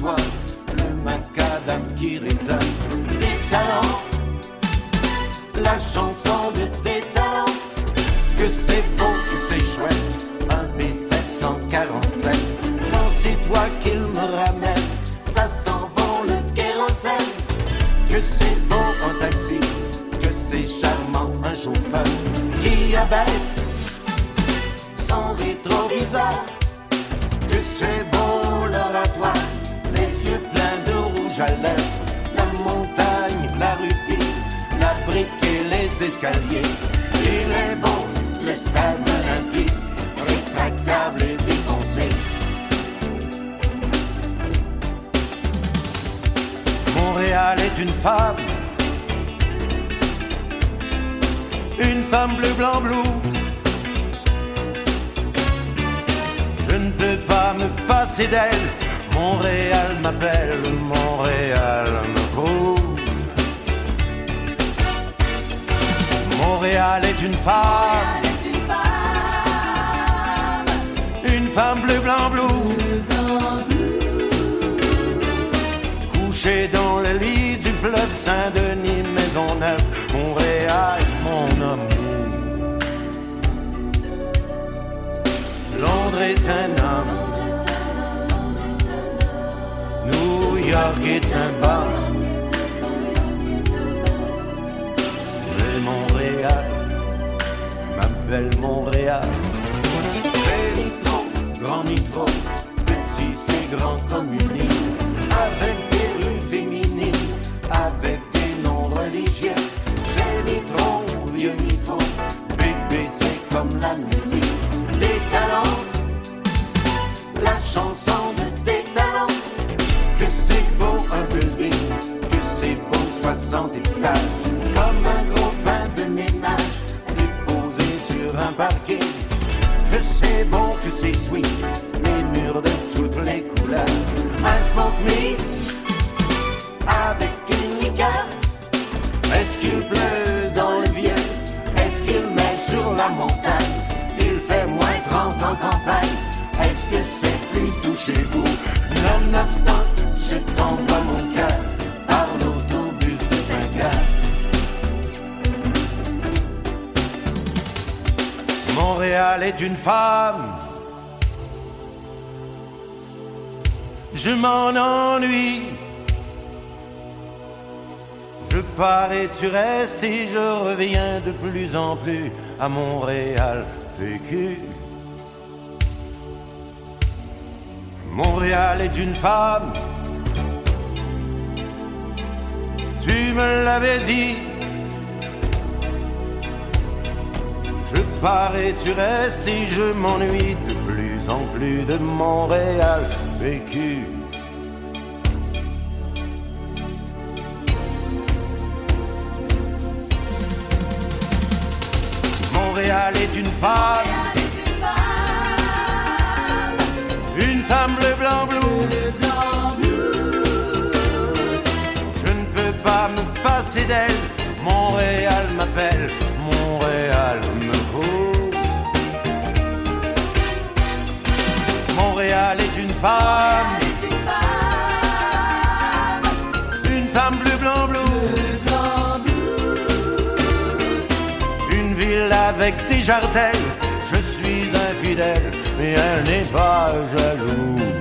toi, le macadam qui résonne. Des talents, la chanson de tes talents. Que c'est beau, que c'est chouette, un B747. Quand c'est toi qu'il me ramène, ça sent bon le kérosène. Que c'est beau un taxi, que c'est charmant un chauffeur qui abaisse son rétroviseur. Que c'est beau l'oratoire, les yeux pleins de rouge à lèvres, la montagne, la rupie, la brique et les escaliers. Il est beau le stade olympique, rétractable et défoncé. Montréal est une femme bleu, blanc, blues. Je ne peux pas me passer d'elle. Montréal m'appelle, Montréal me cruise. Montréal est une femme, une femme bleu, blanc, blues. Couchée dans le lit du fleuve Saint-Denis, Maisonneuve, Montréal, mon ami. Londres est un homme, New York est un bar, mais Montréal m'appelle Montréal. C'est nitro, grand nitro, petit c'est grand comme une île, avec des rues féminines, avec des noms religieux. C'est nitro, vieux nitro, Big B c'est comme la musique. Des talents, la chanson de tes talents. Que c'est beau un building, que c'est beau 60 étages, comme un gros pain de ménage déposé sur un parking. Que c'est bon, que c'est sweet, les murs de toutes les couleurs. Un smoke meat avec une liqueur. Est-ce qu'il pleut dans le vieux? Est-ce qu'il neige sur la montagne? Il fait moins 30 en campagne. Est-ce que c'est plus doux chez vous? Nonobstant, je t'envoie mon cœur par l'autobus de 5 heures. Montréal est une femme, je m'en ennuie. Je pars et tu restes et je reviens de plus en plus à Montréal vécu. Montréal est une femme, tu me l'avais dit. Je pars et tu restes et je m'ennuie de plus en plus de Montréal vécu. Montréal est une femme, une femme bleu, blanc, blues. Je ne peux pas me passer d'elle. Montréal m'appelle, Montréal me cause. Montréal est une femme, une femme bleu, blanc, blues. Une ville avec des jardins. Je suis infidèle, mais elle n'est pas jalouse.